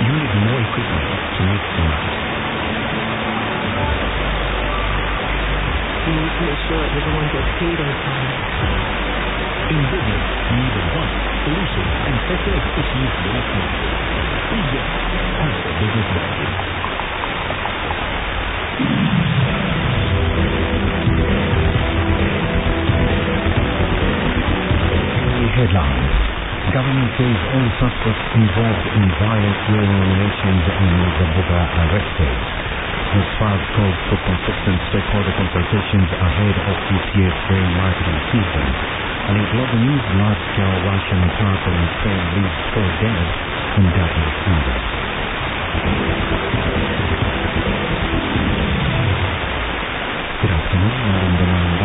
need more equipment to meet demand. We need to ensure everyone gets paid on time. In business, need advice, solutions, and sector expertise when needed. This is the Business Manager. Headlines. Government says all suspects involved in violent during nominations in Zabuga arrested. The SPARS calls for consistent stakeholder consultations ahead of this year's grain marketing season. And in global news, large-scale Russian attack on Ukraine leaves 4 dead and dozens injured. Good afternoon, Madam Demanda,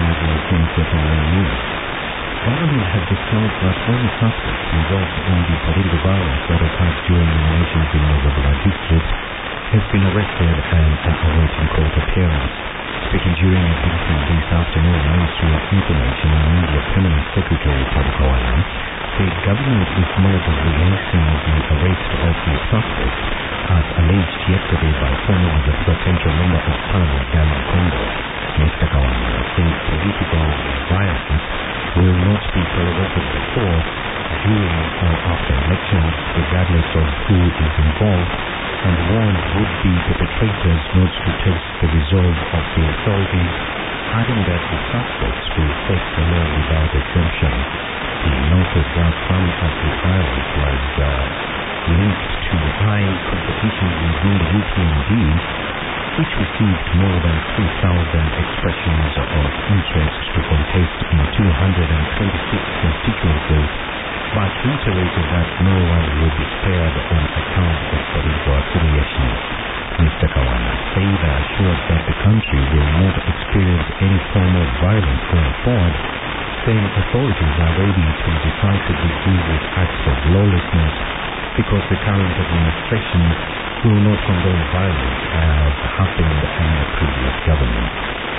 News. Government has disclosed that all the suspects involved in the political violence that occurred during nominations in Zabuga district have been arrested and are awaiting court appearance. Speaking during a briefing this afternoon, Ministry of Information and Media Permanent Secretary Todd Kawalan said government is notably hastening the arrest of the suspects as alleged yesterday by former Zabuga Central Member of Parliament Daniel Congo. Mr. Kawalan said political violence will not be tolerated before, during or after elections, regardless of who is involved, and warned would-be perpetrators not to test the resolve of the authorities, adding that the suspects will face the law without exemption. He noted that some of the violence was linked to high competition within the UPND, which received more than 3,000 expressions of interest to contest in 226 constituencies, but reiterated that no one will be spared on account of political affiliation. Mr. Kawalan said and assured that the country will not experience any form of violence going forward, saying authorities are ready to decisively deal with acts of lawlessness because the current administration will not condone violence as happened in the previous government.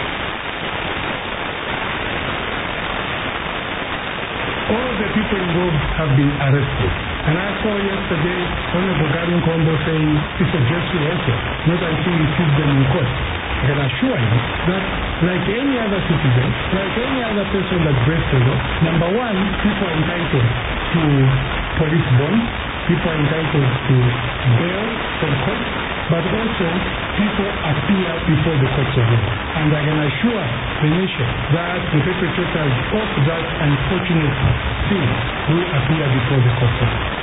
All of the people involved have been arrested. And I saw yesterday Honorable Daniel Congo saying it's a just rehearsal, not until you see them in court. I can assure you that, like any other citizen, like any other person that breaks the law, number one, people are entitled to police bond, people are entitled to bail from court, but also people appear before the courts of law. And I can assure the nation that the perpetrators of that unfortunate thing will appear before the courts of law.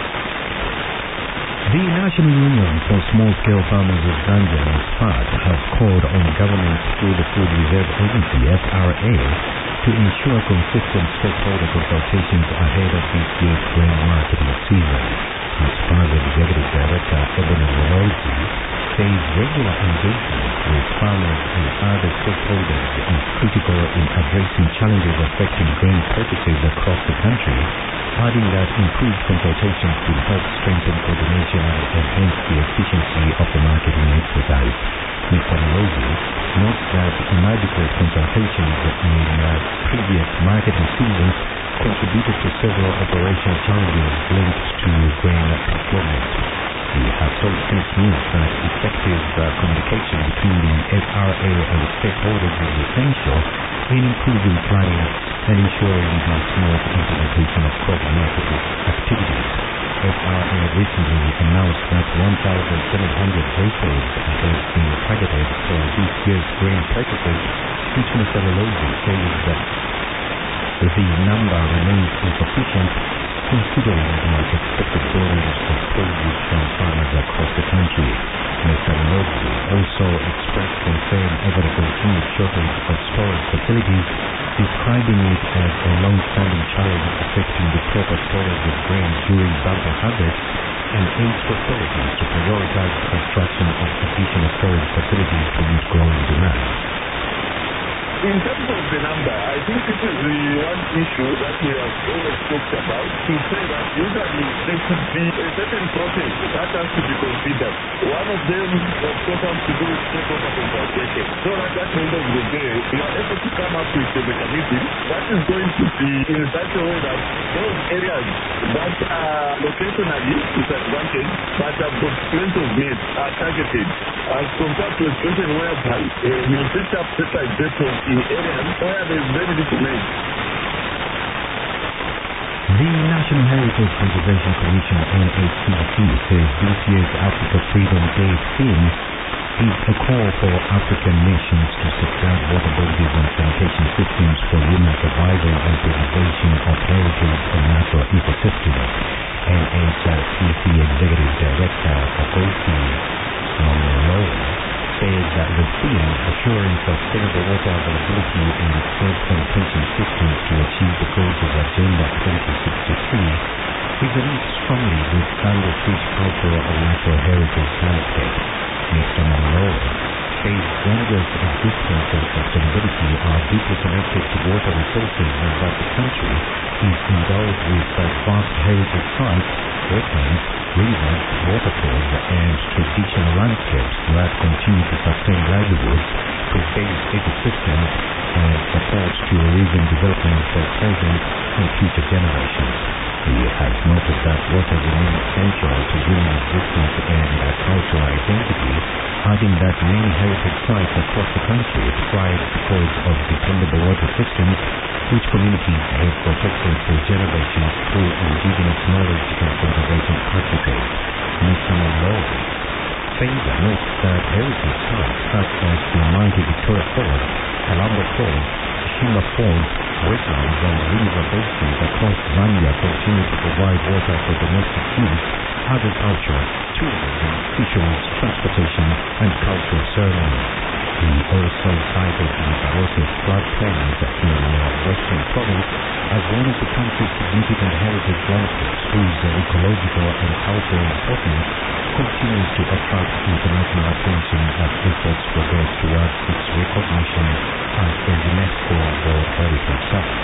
The National Union for Small-Scale Farmers of Zambia, SPART, has called on government through the Food Reserve Agency, FRA, to ensure consistent stakeholder consultations ahead of this year's grain marketing season. SPAR's Executive Director, Ebony Morozi, says regular engagement with farmers and other stakeholders is critical in addressing challenges affecting grain purchases across the country, adding that improved consultations will help strengthen coordination and enhance the efficiency of the marketing exercise. Mr. Morozi notes that inadequate consultations in previous marketing seasons contributed to several operational challenges linked to grain procurement. We have told Sense News that effective communication between the FRA and stakeholders is essential in improving planning and ensuring the smooth implementation of crop marketing activities. FRA recently announced that 1,700 hectares have been targeted for this year's grain purchases, which Mr. Morozi says that the number remains insufficient considering the expected volumes of produce from farmers across the country. Mr. Morozi also expressed concern over the continued shortage of storage facilities, describing it as a long-standing challenge affecting the proper storage of grain during bumper harvest, and urged authorities to prioritize the construction of additional storage facilities to meet growing demand. In terms of the number, I think this is the one issue that we have always talked about, to say that usually there should be a certain process that has to be considered. One of them, of course, has to do with stakeholder consultation, so that at the end of the day, you are able to come up with a mechanism that is going to be in such a way that those areas that are locationally disadvantaged but I've got plenty of needs are targeted as compared to a situation whereby you set up satellite vessels in areas where there's very little need. The National Heritage Conservation Commission, NHCC, says this year's Africa Freedom Day theme is a call for African nations to safeguard water bodies and sanitation systems for human survival and preservation of heritage and natural ecosystems. NHCC Executive Director Kakosi Momolo says that the theme, assuring sustainable water availability and safe sanitation systems to achieve the goals of Agenda 2063, resonates strongly with Zanzibar's rich cultural and natural heritage landscape. Mr. Momolo says Zanzibar's existence and sustainability are deeply connected to water resources and that the country is endowed with vast heritage sites, wetlands, rivers, waterfalls, and traditional landscapes that continue to sustain livelihoods, preserve ecosystems, and support tourism development for present and future generations. He has noted that water remains central to human existence and cultural identity, adding that many heritage sites across the country thrive because of dependable water systems, which communities have protected for generations through indigenous knowledge and conservation practices. Mr. Momolo further notes that heritage sites such as the mighty Victoria Falls, Kalamba Falls, Shimba Falls, wetlands and river basins across Zambia continue to provide water for domestic use, agriculture, tourism, fisheries, transportation, and cultural ceremonies. He also cited the Barotse floodplains in Western Province as one of the country's significant heritage landscapes whose ecological and cultural importance continues to attract international attention as efforts progress towards its recognition as a UNESCO World Heritage Site.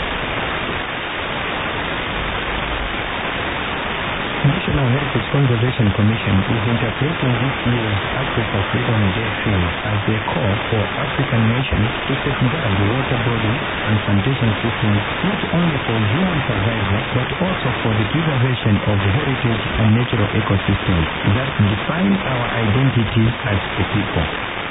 National Heritage Conservation Commission is interpreting this year's Africa Freedom Day theme as a call for African nations to safeguard water bodies and sanitation systems not only for human survival but also for the preservation of the heritage and natural ecosystems that define our identity as a people.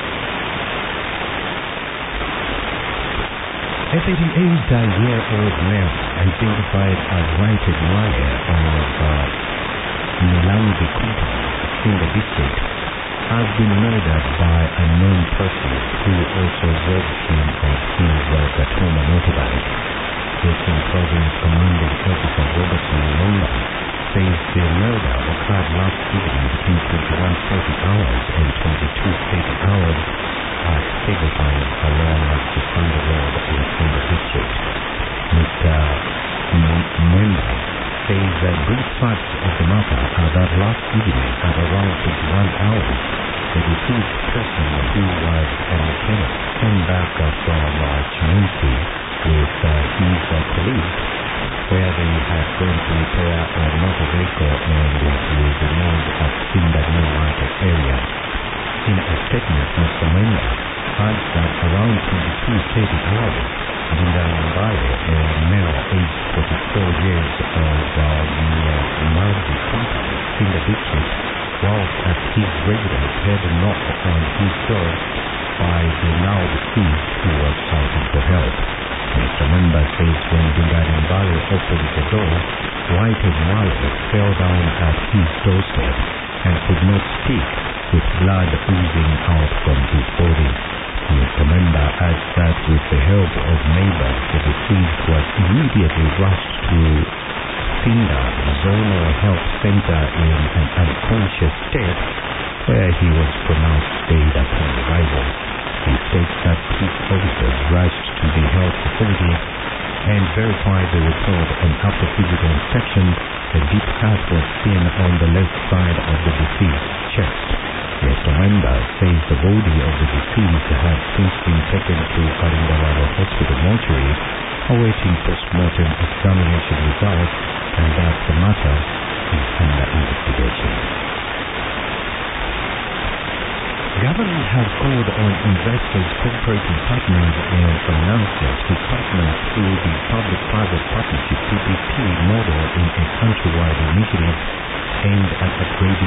A 38-year-old male identified as Whited Wale of Milangi compound in the district has been murdered by a known person who also robbed him of his Gatoma motorbike. Western Province Commanding Officer Robertson Lomba says the murder occurred last evening between 21:30 hours and 22:30 hours at stable time along the Sunday Road in the district. Mr. Mwemba says brief facts of the matter are that last evening at around 21 hours, the deceased person who was a mechanic came back from Chimunsi with his colleagues where they had gone to repair a motor vehicle and he remained at Sindani market area. In a statement, Mr. Mwemba adds that around 22:30 hours, Linda Mbale, a male aged 44 years of Milangi compound in the district, whilst at his residence had a knock on his door by the now deceased who was shouting for help. Mr. Mwemba says when Linda Mbale opened the door, Whited Wale fell down at his doorstep and could not speak, with blood oozing out from his body. Mr. Mwemba adds that with the help of neighbors, the deceased was immediately rushed to Sinda Zonal Health Center in an unconscious state, where he was pronounced dead upon arrival. He states that police officers rushed to the health facility and verified the report, and after physical inspection, a deep cut was seen on the left side of the deceased's chest. Mr. Mwemba says the body of the deceased has since been taken to Kalindawalo Hospital mortuary, awaiting post-mortem examination results, and that the matter is under investigation. Government has called on investors, cooperating partners, and financiers to partner through the Public-Private Partnership (PPP) model in a countrywide initiative aimed at upgrading